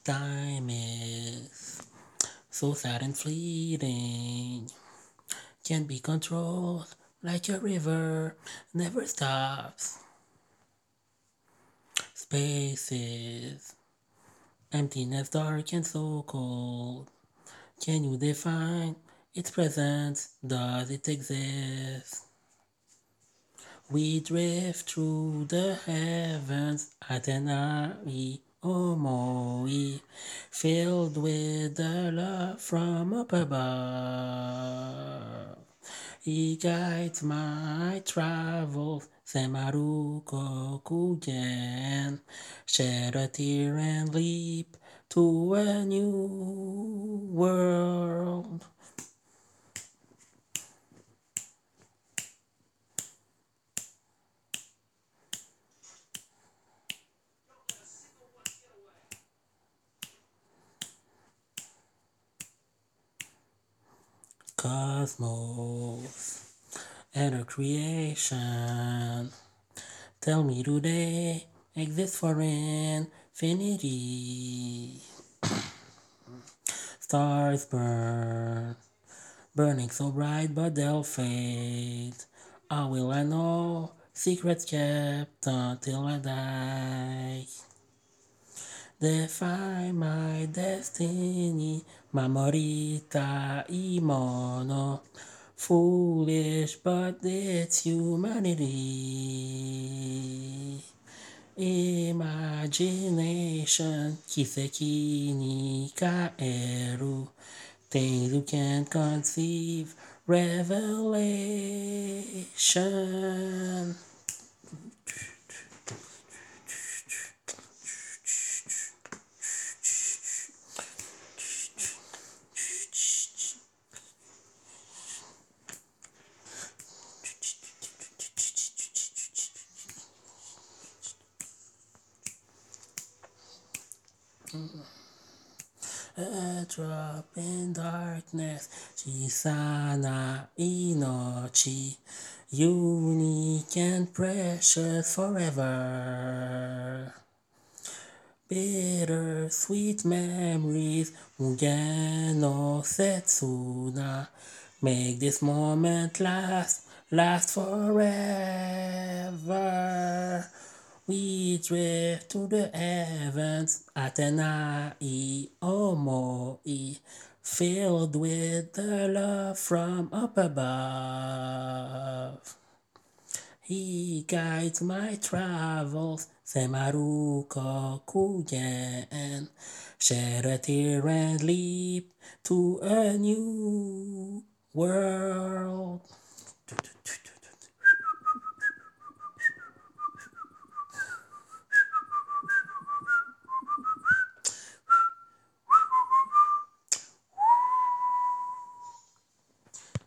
Time is so sad and fleeting, can't be controlled like a river, never stops. Spaces, emptiness dark and so cold. Can you define its presence? Does it exist? We drift through the heavens, Atenai Omoi, filled with the love from up above. He guides my travels, Semaru Kokugen, shed a tear and leap to a new world. Cosmos and a creation. Tell me, do they exist for infinity? Stars burn, burning so bright, but they'll fade. How will I know? Secrets kept until I die. Define my destiny, Mamorita Imono. Foolish, but it's humanity. Imagination, Kiseki ni kaeru. Things you can't conceive, revelation. A drop in darkness, Chisana Inochi, unique and precious forever. Bitter sweet memories, Mugen no Setsuna, make this moment last forever. We drift to the heavens, Atenai Omoi, filled with the love from up above. He guides my travels, Semaru Kokugen, shed a tear and leap to a new world.